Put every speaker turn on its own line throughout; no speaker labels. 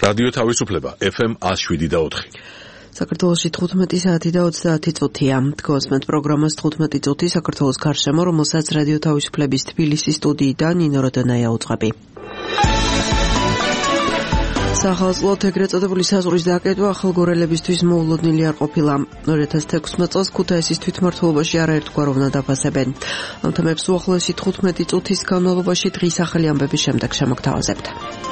რადიო თავისუფლება FM 107.4.
საქართველოში 15 საათი და 30 წუთია. გოსმენტ პროგრამას 15 წუთი საქართველოს გარშემო, რომელსაც რადიო თავისუფლების თბილისის სტუდიიდან ნინო როდანაია უწყები. სახელმწიფო ეგრეთ წოდებული საზღვრის დაკეტვა ახალგორელებისთვის მოულოდნელი არ ყოფილა. 2016 წელს ქუთაისის თვითმმართველობაში არაერთგვაროვნად დაფასებენ. ამ თემებს უახლოესი 15 წუთის განმავლობაში დღის ახალი ამბების შემდეგ შემოგთავაზებთ.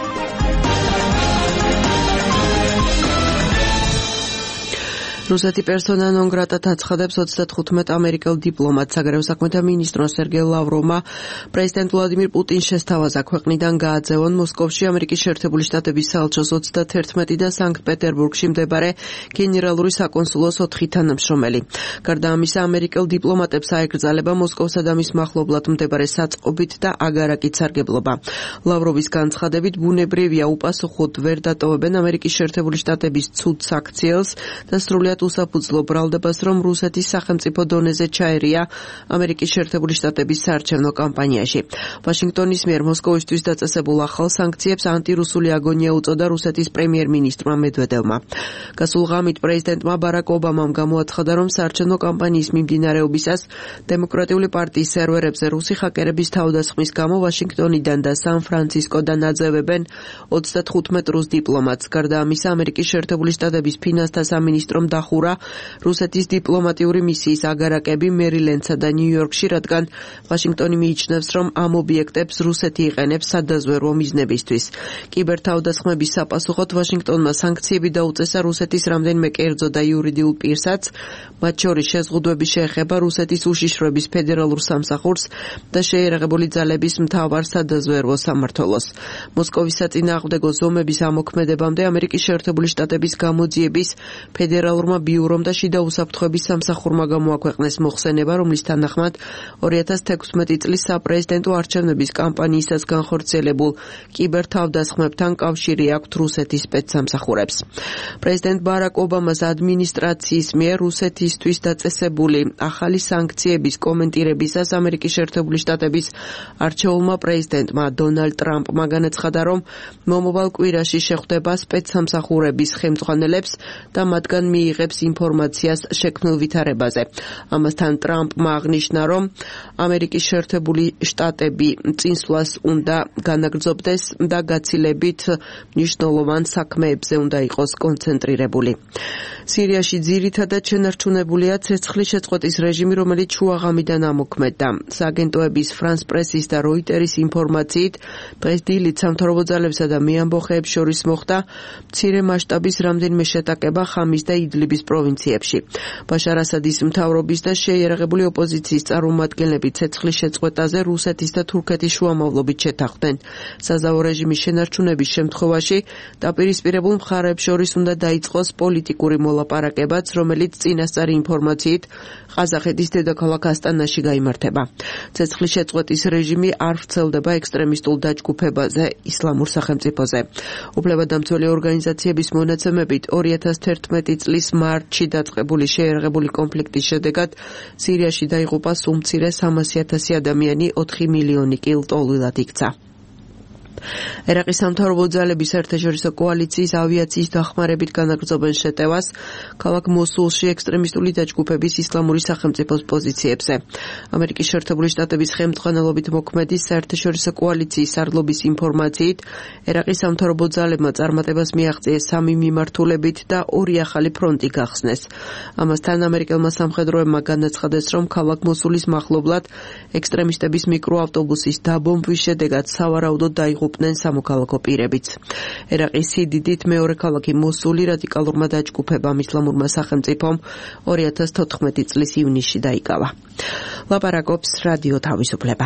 რუსეთი პერსონა ნონ გრატად აცხადებს 35 ამერიკელ დიპლომატს. საგარეო საქმეთა მინისტრმა სერგეი ლავროვმა პრეზიდენტ ვლადიმირ პუტინს შესთავაზა ქვეყნიდან გააძევონ მოსკოვში ამერიკის შეერთებული შტატების საელჩოს 31 და სანქტ-პეტერბურგში მდებარე გენერალური საკონსულოს 4 თანამშრომელი. გარდა ამისა, ამერიკელ დიპლომატებს აეკრძალება მოსკოვსა და მის მახლობლად მდებარე საწყობით და აგარაკით სარგებლობა. ლავროვის განცხადებით, ბუნებრივია უპასუხოდ ვერ დატოვებენ ამერიკის შეერთებული შტატების ცუდ საქციელს და სრულად უსაფუძვლო ბრალდებას, რომ რუსეთის სახელმწიფო დონეზე ჩაერია ამერიკის შეერთებული შტატების საარჩევნო კამპანიაში. ვაშინგტონის მიერ მოსკოვისთვის დაწესებულ ახალ სანქციებს ანტირუსული აგონია უწოდა რუსეთის პრემიერ-მინისტრმა მედვედევმა. გასულ ღამით პრეზიდენტმა ბარაკ ობამამ გამოაცხადა, რომ საარჩევნო კამპანიის მიმდინარეობისას დემოკრატიული პარტიის სერვერებზე რუსი ჰაკერების თავდასხმის გამო ვაშინგტონიდან და სან-ფრანცისკოდან აძევებენ 35 რუს დიპლომატს. გარდა ამისა, ამერიკის შეერთებული შტატების ფინანსთა სამინისტრომ დახურა რუსეთის დიპლომატიური მისიის აგარაკები მერილენდსა და ნიუ-იორკში, რადგან ვაშინგტონი მიიჩნევს, რომ ამ ობიექტებს რუსეთი იყენებს სადაზვერვო მიზნებისთვის. კიბერთავდასხმების sapasუხოდ ვაშინგტონმა სანქციები დაუწესა რუსეთის რამდენიმე კერძო და იურიდიულ პირსაც, მათ შორის შეზღუდვები შეეხება რუსეთის უშიშროების ფედერალურ სამსახურს და შეიარაღებული ძალების მთავარ სადაზვერვო სამმართველოს. მოსკოვის საწინააღმდეგო ზომების ამოქმედებამდე ამერიკის შეერთებული შტატების გამოძიების ფედერალურმა ბიურომ და შიდა უსაფრთხოების სამსახურმა გამოაქვეყნეს მოხსენება, რომლის თანახმად 2016 წლის საპრეზიდენტო არჩევნების კამპანიისას განხორციელებულ კიბერთავდასხმებთან კავშირი აქვთ რუსეთის სპეცსამსახურებს. პრეზიდენტ ბარაკ ობამას ადმინისტრაციის მიერ რუსეთისთვის დაწესებული ახალი სანქციების კომენტირებისას ამერიკის შეერთებული შტატების არჩეულმა პრეზიდენტმა დონალდ ტრამპმა განაცხადა, რომ მომავალ კვირაში შეხვდება სპეცსამსახურების ხელმძღვანელებს და მათგან მიიღებს ინფორმაციას შექმნილ ვითარებაზე. ამასთან ტრამპმა აღნიშნა, რომ ამერიკის შეერთებული შტატები წინსვლას უნდა განაგრძობდეს და გაცილებით მნიშვნელოვან საქმეებზე უნდა იყოს კონცენტრირებული. სირიაში ძირითადად შენარჩუნებულია ცეცხლის შეწყვეტის რეჟიმი, რომელიც შუაღამიდან ამოქმედდა. სააგენტოების ფრანს პრესის და როიტერის ინფორმაციით, დღეს დილით სამთავრობო ძალებსა და მეამბოხეებს შორის მოხდა მცირე მასშტაბის რამდენიმე შეტაკება ხამის და იდლიბის პროვინციებში. ბაშარ ასადის მთავრობის და შეიარაღებული ოპოზიციის წარმომადგენლები ცეცხლის შეწყვეტაზე რუსეთის და თურქეთის შუამავლობით შეთანხმდნენ. საზავო რეჟიმის შენარჩუნების შემთხვევაში დაპირისპირებულ მხარეებს შორის უნდა დაიწყოს პოლიტიკური მოლაპარაკებაც, რომელიც წინასწარი ინფორმაციით ყაზახეთის დედაქალაქ ასტანაში გაიმართება. ცეცხლის შეწყვეტის რეჟიმი არ ვრცელდება ექსტრემისტულ დაჯგუფებაზე ისლამურ სახელმწიფოზე. უფლებადამცველი ორგანიზაციების მონაცემებით 2011 წლის მარტში დაწყებული შეიარაღებული კონფლიქტის შედეგად სირიაში დაიღუპა სულ მცირე 300,000 ადამიანი, 4 მილიონი კი ლტოლვილად იქცა. ერაყის სამთავრობო ძალების საერთაშორისო კოალიციის ავიაციის დახმარებით განაგრძობენ შეტევას ქალაქ მოსულში ექსტრემისტული დაჯგუფების ისლამური სახელმწიფოს პოზიციებზე. ამერიკის შეერთებული შტატების ხელმძღვანელობით მოქმედი საერთაშორისო კოალიციის სარდლობის ინფორმაციით, ერაყის სამთავრობო ძალებმა წარმატებას მიაღწიეს 3 მიმართულებით და 2 ახალი ფრონტი გახსნეს. ამასთან ამერიკელმა სამხედროებმა განაცხადეს, რომ ქალაქ მოსულის მახლობლად ექსტრემისტების მიკროავტობუსის დაბომბვის შედეგად სავარაუდოდ დაიღუპნენ სამოქალაქო პირებიც. ერაყის სიდიდით მეორე ქალაქი მოსული რადიკალურმა დაჯგუფებამ ისლამურმა სახელმწიფომ 2014 წლის ივნისში დაიკავა. ლაპარაკობს რადიო თავისუფლება.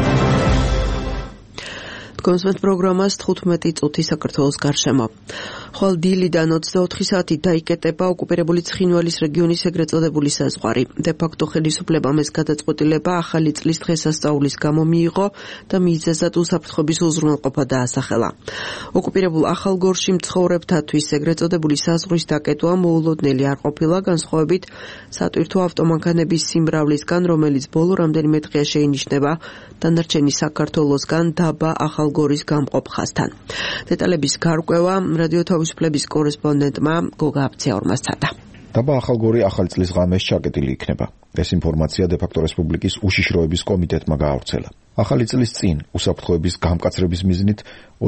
გოსმენტ პროგრამას 15 წუთი საქართველოს გარშემო. ხვალ დილიდან 24 საათით დაიკეტება ოკუპირებული ცხინვალის რეგიონის ეგრეთ წოდებული საზღვარი. დე-ფაქტო ხელისუფლებამ ეს გადაწყვეტილება ახალი წლის დღესასწაულის გამო მიიღო და მიზეზად უსაფრთხოების უზრუნველყოფა დაასახელა. ოკუპირებულ ახალგორში მცხოვრებთათვის ეგრეთ წოდებული საზღვრის დაკეტვა მოულოდნელი არ ყოფილა, განსხვავებით სატვირთო ავტომანქანების სიმრავლისგან, რომელიც ბოლო რამდენიმე დღეა შეინიშნება დანარჩენი საქართველოსგან დაბა ახალგორის გამყოფ ხაზთან. დეტალების გარკვევა რადიო თავისუფლების კორესპონდენტმა გოგა აბციაურმა სცადა.
დაბა ახალგორი ახალი წლის ღამეს ჩაკეტილი იქნება. ეს ინფორმაცია დე-ფაქტო რესპუბლიკის უშიშროების კომიტეტმა გაავრცელა. ახალი წლის წინ უსაფრთხოების გამკაცრების მიზნით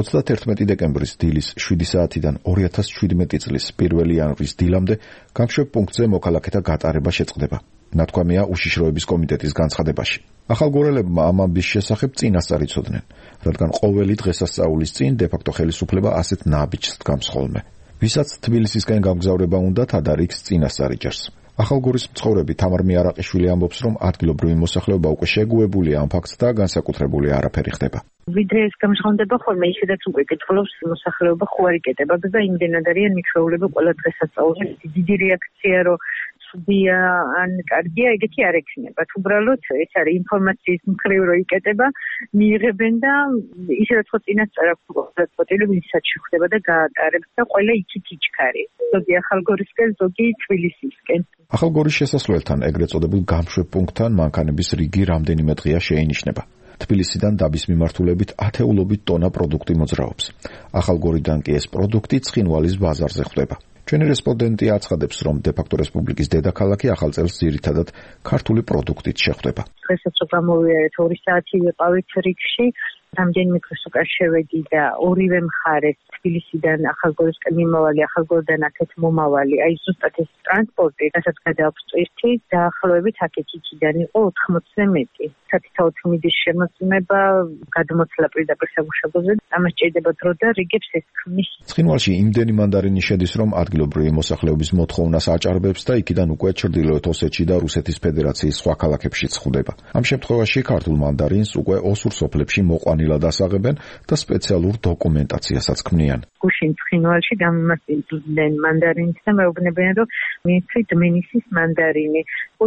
31 დეკემბრის დილის 7 საათიდან 2017 წლის 1 იანვრის დილამდე გამშვებ პუნქტზე მოქალაქეთა გატარება შეწყდება. ნათქვამია უშიშროების კომიტეტის განცხადებაში. ახალგორელებმა ამ ამბის შესახებ წინასწარ იცოდნენ, რადგან ყოველი დღესასწაულის წინ დე-ფაქტო ხელისუფლება ასეთ ნაბიჯს დგამს ხოლმე. ვისაც თბილისისკენ გამგზავრება უნდათ, ადარიქს წინასწარ იჯერს. ახალგორის მცხოვრები თამარ მიარაყიშვილი ამბობს, რომ ადგილობრივი მოსახლეობა უკვე შეგუებულია ამ ფაქტს და განსაკუთრებული არაფერი ხდება.
ვიდრე ეს გამჟღავნდება ხოლმე, ისედაც უკვე კითხულობს მოსახლეობა ხო არ იკეტება და იმდენად არიან მიჩვეულები ყველა დღესასწაულზე. დიდი რეაქცია რომ ცუდია ან კარგია, ეგეთი არ ექნებათ. უბრალოდ ეს არის ინფორმაციის მხრივ რომ იკეტება, მიიღებენ და ისედაც ხო წინასწარ აქვს გადაწყვეტილება, ვისაც შეხვდება და გაატარებს და ყველა იქით იჩქარი. ზოგი ახალგორისკენ, ზოგი თბილისისკენ.
ახალგორის შესასვლელთან, ეგრეთ წოდებულ გამშვებ პუნქტთან მანქანების რიგი რამდენიმე დღეა შეინიშნება. თბილისიდან დაბის მიმართულებით ათეულობით ტონა პროდუქტი მოძრაობს. ახალგორიდან კი ეს პროდუქტი ცხინვალის ბაზარზე ხვდება. ჩვენი რესპონდენტი აცხადებს, რომ დე-ფაქტო რესპუბლიკის დედაქალაქი ახალ წელს ძირითადად ქართული პროდუქტით შეხვდება.
დღესაც გამოვიარეთ 2 საათი ვიყავით რიგში, რამდენიმე დღეს უკან შევედი და ორივე მხარეს თბილისიდან ახალგორისკენ მიმავალი, ახალგორიდან აქეთ მომავალი, აი ზუსტად ეს ტრანსპორტი, რასაც გადააქვს წვირთი, დაახლოებით აქეთ-იქიდან იყო 80-ზე მეტი. სათითაოდ მიდის შემოწმება, გადმოცლა პირდაპირ სამუშაოზე, ამას ჭირდება დრო და რიგებს ეს ქმნის.
ცხინვალში იმდენი მანდარინი შედის, რომ ადგილობრივი მოსახლეობის მოთხოვნას აჭარბებს და იქიდან უკვე ჩრდილოეთ ოსეთში და რუსეთის ფედერაციის სხვა ქალაქებშიც ხვდება. ამ შემთხვევაში ქართულ მანდარინს უკვე ოსურ სოფლებში მოყვანილად ასაღებენ და სპეციალურ დოკუმენტაციასაც ქმნიან.
გუშინ ცხინვალში გამიმასწინებენ მანდარინს და მეუბნებიან, რომ მიეცით მენისის მანდარინი.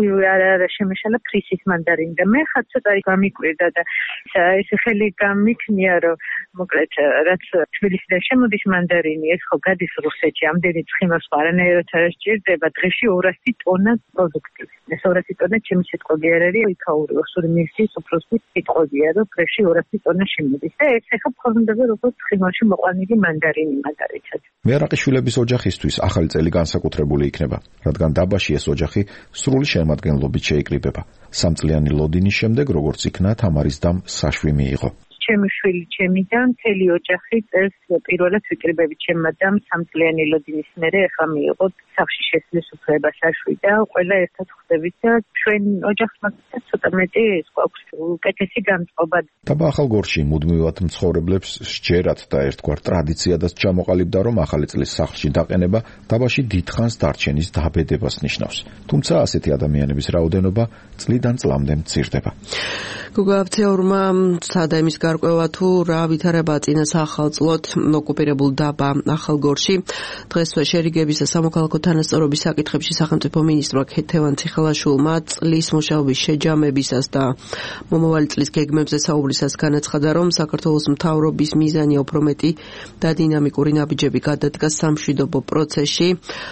არა შემეშალა ფრისის მანდარინი და მე ხაც ცოტა გამიკვირდა და ეს ხელი გამიქნია, რომ მოკლედ რაც თბილისიდან შემოდის მანდარინი, ეს ხო გადის რუსეთში, ამდენი ცხინვალს არანაირად არ სჭირდება, დღეში 200 ტონა პროდუქტი. ეს 200 ტონა ჩემი სიტყვები არ არის, იქაური ოსური მინისტრის უფროსის სიტყვებია, რომ დღეში 200 ტონა შემოდის და ეს ახლა ფორმდება როგორც ცხინვალში მოყვანილი მანდარინი მაგალითად.
მიარაყიშვილების ოჯახისთვის ახალი წელი განსაკუთრებული იქნება, რადგან დაბაში ეს ოჯახი სრული შემადგენლობით შეიკრიბება. 3 წლიანი ლოდინის შემდეგ, როგორც იქნა, თამარის დამ საშვი მიიღო.
ჩემი შვილი, ჩემი და მთელი ოჯახი წელს პირველად ვიკრიბებით ჩემმა დამ 3 წლიანი ლოდინის მერე ახლა მიიღო სახლში შესვლის უფლება საშვი და ყველა ერთად ხვდებით და ჩვენ ოჯახს მაგალითად ცოტა მეტი გვაქვს უკეთესი განწყობა.
დაბა ახალგორში მუდმივად მცხოვრებლებს სჯერათ და ერთგვარ ტრადიციადაც ჩამოყალიბდა, რომ ახალი წლის სახლში დაყენება დაბაში დიდხანს დარჩენის დაბედებას ნიშნავს. თუმცა ასეთი ადამიანების რაოდენობა წლიდან წლამდე მცირდება.
გოგა აბციაურმა სცადა იმის გარკვევა თუ რა ვითარება წინას ახალწლოდ ოკუპირებულ დაბა ახალგორში. დღესვე შერიგების და სამოქალაქო თანასწორობის საკითხებში სახელმწიფო მინისტრმა ქეთევან ციხელაშვილმა წლის მუშაობის შეჯამებისას და მომავალი წლის გეგმებზე საუბრისას განაცხადა, რომ საქართველოს მთავრობის მიზანია უფრო მეტი და დინამიკური ნაბიჯები გადადგა სამშვიდობო პროცესში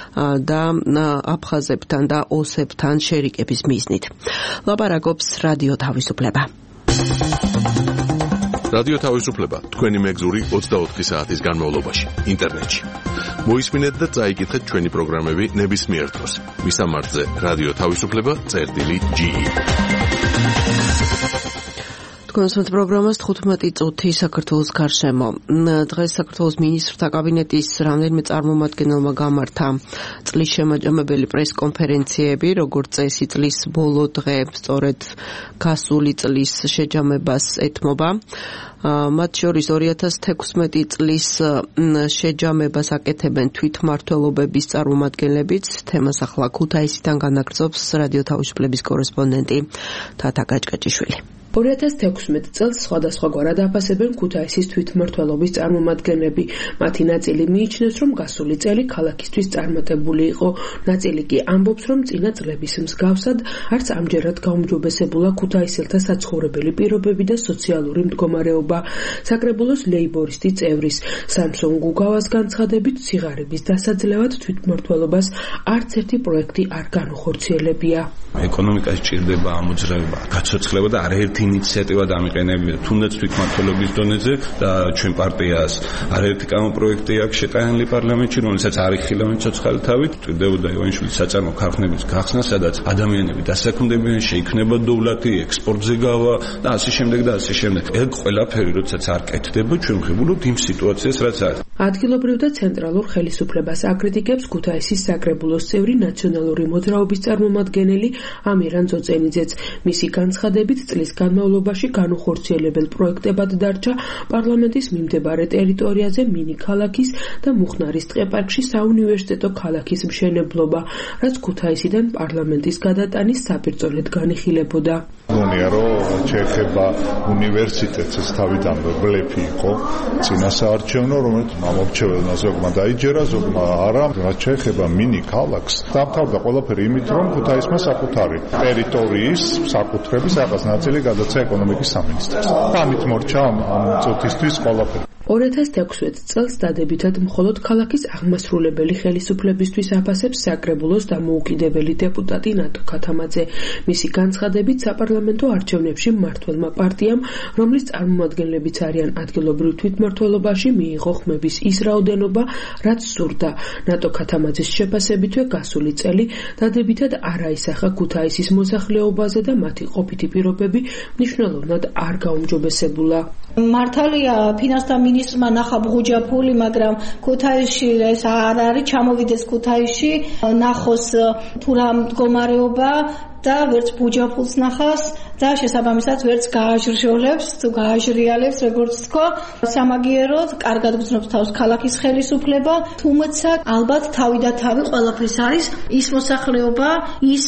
და აფხაზებთან და ოსებთან შერიგების მიზნით. ლაპარაკობს რადიო თავისუფლება.
რადიო თავისუფლება თქვენი მეგზური 24 საათის განმავლობაში ინტერნეტში. მოისმინეთ და წაიკითხეთ ჩვენი პროგრამები ნებისმიერ დროს. მისამართზე რადიო თავისუფლება.ge.
კონსულტ პროგრამას 15 წუთი საქართველოს გარშემო. დღეს საქართველოს მინისტრთა კაბინეტის რამდენიმე წარმომადგენელმა გამართა წლის შემაჯამებელი პრესკონფერენციები, როგორც წესი წლის ბოლო დღე სწორედ გასული წლის შეჯამებას ეთმობა. მათ შორის 2016 წლის შეჯამებას აკეთებენ თვითმმართველობების წარმომადგენლებიც. თემას ახლა ქუთაისიდან განაგრძობს რადიო თავისუფლების კორესპონდენტი თათა გაჭკაჭიშვილი.
2016 წელს სხვადასხვაგვარად აფასებენ ქუთაისის თვითმმართველობის წარმომადგენლები. მათი ნაწილი მიიჩნევს, რომ გასული წელი ქალაქისთვის წარმატებული იყო. ნაწილი კი ამბობს, რომ წინა წლების მსგავსად არც ამჯერად გაუმჯობესებულა ქუთაისელთა საცხოვრებელი პირობები და სოციალური მდგომარეობა. საკრებულოს ლეიბორისტი წევრის სამსონ გუგავას განცხადებით, სიღარიბის დასაძლევად თვითმმართველობას არც ერთი პროექტი არ განუხორციელებია.
ეკონომიკაში ჭირდება ამოძრავება, გაცოცხლება და არაერთი ინიციატივა დამიყენებია, თუნდაც თვითმმართველობის დონეზე და ჩვენ პარტიას არაერთი კანონპროექტი აქვს შეტანილი პარლამენტში, რომელსაც არ იხილა ცოცხალი თავით, ჭირდებოდა ივანიშვილის საწარმო ქარხნების გახსნა, სადაც ადამიანები დასაქმდებიან, შეიქმნება დოვლათი, ექსპორტზე გავა და ასე შემდეგ და ასე შემდეგ. ეგ ყველაფერი როდესაც არ კეთდება, ჩვენ ვღებულობთ იმ სიტუაციას, რაც არის.
ადგილობრივ და ცენტრალურ ხელისუფლებას აკრიტიკებს ქუთაისის საკრებულოს წევრი ნაციონალური მოძრაობის წარმომადგენელი ამირან ძოწენიძეც. მისი განცხადებით, წლის განმავლობაში განუხორციელებელ პროექტებად დარჩა პარლამენტის მიმდებარე ტერიტორიაზე მინი ქალაქის და მუხნარის ტყეპარკში საუნივერსიტეტო ქალაქის მშენებლობა, რაც ქუთაისიდან პარლამენტის გადატანის საპირწონედ განიხილებოდა.
გონია რომ შეეხება უნივერსიტეტს თავიდანვე ბლეფი იყო წინასაარჩევნო, რომელიც მომრჩეველმა ზოგმა დაიჯერა, ზოგმა არა. რაც შეეხება მინი ქალაქს, დამთავრდა ყველაფერი იმით, რომ ქუთაისმა საკუთარი ტერიტორიის საკუთრების რაღაც ნაწილი გადაცა ეკონომიკის სამინისტროს. ამით მორჩა ამ წუთისთვის ყველაფერი.
2016 წელს დადებითად მხოლოდ ქალაქის აღმასრულებელი ხელისუფლებისთვის აფასებს საკრებულოს დამოუკიდებელი დეპუტატი ნატო ქათამაძე. მისი განცხადებით, საპარლამენტო არჩევნებში მმართველმა პარტიამ, რომლის წარმომადგენლებიც არიან ადგილობრივ თვითმმართველობაში, მიიღო ხმების ის რაოდენობა, რაც სურდა. ნატო ქათამაძის შეფასებითვე გასული წელი დადებითად არ აისახა ქუთაისის მოსახლეობაზე და მათი ყოფითი პირობები მნიშვნელოვნად არ გაუმჯობესებულა.
მართალია ფინანსთა მინისტრმა ნახა ბღუჯაფული, მაგრამ ქუთაისში ეს არ არის ჩამოვიდეს ქუთაისში, ნახოს თუ რა მდგომარეობა და ვერც ბუჯაფულს ნახავს და შესაბამისად ვერც გააჟრჟოლებს თუ გააჟრიალებს, როგორც თქვა. სამაგიეროდ კარგად გრძნობს თავს ქალაქის ხელისუფლება, თუმცა ალბათ თავი და თავი ყველაფრის არის ის მოსახლეობა, ის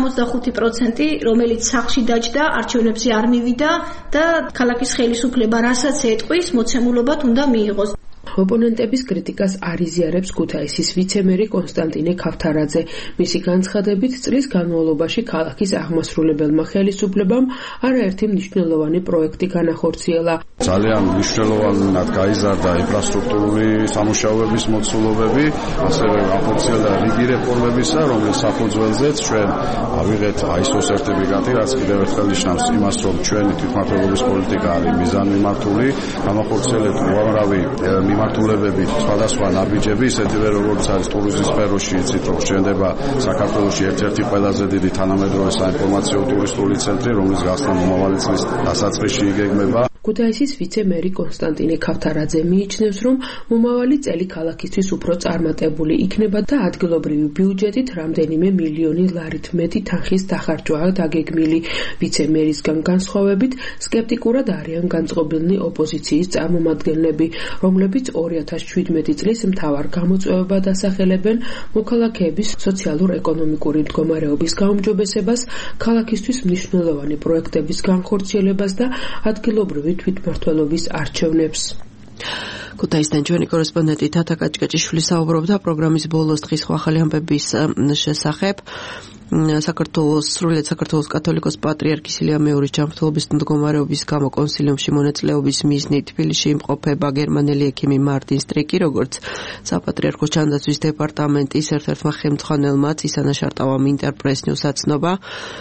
65%, რომელიც სახლში დაჯდა, არჩევნებზე არ მივიდა და ქალაქის ხელისუფლება რასაც ეტყვის, მოცემულობად უნდა მიიღოს.
ოპონენტების კრიტიკას არ იზიარებს ქუთაისის ვიცემერი კონსტანტინე ქავთარაძე. მისი განცხადებით, წლის განმავლობაში ქალაქის აღმასრულებელმა ხელისუფლებამ არაერთი მნიშვნელოვანი პროექტი განახორციელა.
ძალიან მნიშვნელოვნად გაიზარდა ინფრასტრუქტურული სამუშაოების მოცულობები, ასევე განხორციელდა რიგი რეფორმებისა, რომლის საფუძველზეც ჩვენ ავიღეთ ISO სერტიფიკატი, რაც კიდევ ერთხელ ნიშნავს იმას, რომ ჩვენი თვითმმართველობის პოლიტიკა არის მიზანმიმართული, განახორციელეთ უამრავი მიმართულებები, სხვადასხვა ნაბიჯები, ისეთივე როგორც არის ტურიზმის სფეროში, იცით რომ შენდება საქართველოში ერთ-ერთი ყველაზე დიდი თანამედროვე საინფორმაციო ტურისტული ცენტრი, რომლის გახსნა მომავალი წლის დასაწყისში იგეგმება.
ქუთაისის ვიცე-მერი კონსტანტინე ქავთარაძე მიიჩნევს, რომ მომავალი წელი ქალაქისთვის უფრო წარმატებული იქნება და ადგილობრივი ბიუჯეტით რამდენიმე მილიონი ლარით მეტი თანხის დახარჯვაა დაგეგმილი. ვიცე-მერისგან განსხვავებით, სკეპტიკურად არიან განწყობილნი ოპოზიციის წარმომადგენლები, რომლებიც 2017 წლის მთავარ გამოწვევებად ასახელებენ მოქალაქეების სოციალურ-ეკონომიკური მდგომარეობის გაუმჯობესებას, ქალაქისთვის მნიშვნელოვანი პროექტების განხორციელებას და ადგილობრივი თვითმმართველობის არჩევნებს.
ქუთაისიდან ჩვენი კორესპონდენტი თათა კაჭკაჭიშვილი საუბრობდა პროგრამის ბოლოს დღის ახალი ამბების შესახებ. საქართველოს კათოლიკოს პატრიარქის ილია მეორის ჯანმრთელობის მდგომარეობის გამო კონსილიუმში მონაწილეობის მიზნით თბილისში იმყოფება გერმანელი ექიმი მარტინ სტრიკი, როგორც საპატრიარქოს ჯანდაცვის დეპარტამენტის ერთ-ერთმა ხელმძღვანელმა იცანა შარტავამ ინტერპრეს-ნიუს აცნობა.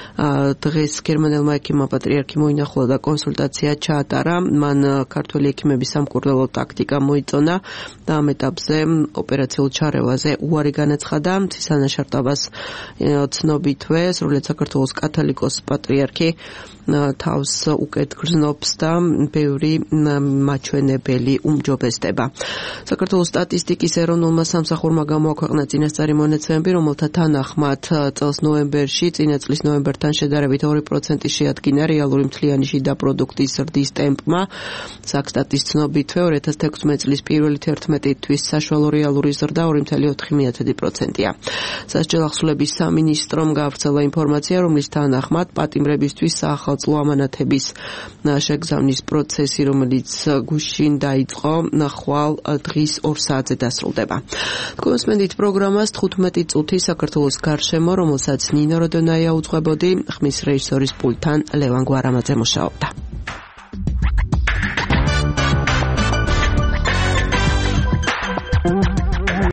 დღეს გერმანელმა ექიმმა პატრიარქი მოინახულა და კონსულტაცია ჩაატარა. მან ქართველი ექიმების სამკურნალო ტაქტიკა მოიწონა და ამ ეტაპზე ოპერაციულ ჩარევაზე უარი განაცხადა. იცანა შარტავას ცნობითვე, სრულიად საქართველოს კათოლიკოს პატრიარქი თავს უკეთ გრძნობს და ბევრი მაჩვენებელი უმჯობესდება. საქართველოს სტატისტიკის ეროვნულმა სამსახურმა გამოაქვეყნა წინასწარი მონაცემები, რომელთა თანახმად წელს ნოემბერში წინა წლის ნოემბერთან შედარებით 2% შეადგინა რეალური მთლიანი შიდა პროდუქტის ზრდის ტემპმა. საქსტატის ცნობითვე 2016 წლის პირველი 11 თვის საშუალო რეალური ზრდა 2.4%-ია. სასჯელ ახსულების სამინისტრომ გაავრცელა ინფორმაცია, რომლის თანახმად პატიმრებისთვის საახალწლო საოცლო ამანათების შეგზავნის პროცესი, რომელიც გუშინ დაიწყო, ხვალ დღის 2 საათზე დასრულდება. გულისმენთ პროგრამას 15 წუთი საქართველოს გარშემო, რომელსაც ნინო როდონაია უძღვებოდი, ხმის რეჟისორის პულტთან ლევან გვარამაძე მუშაობდა.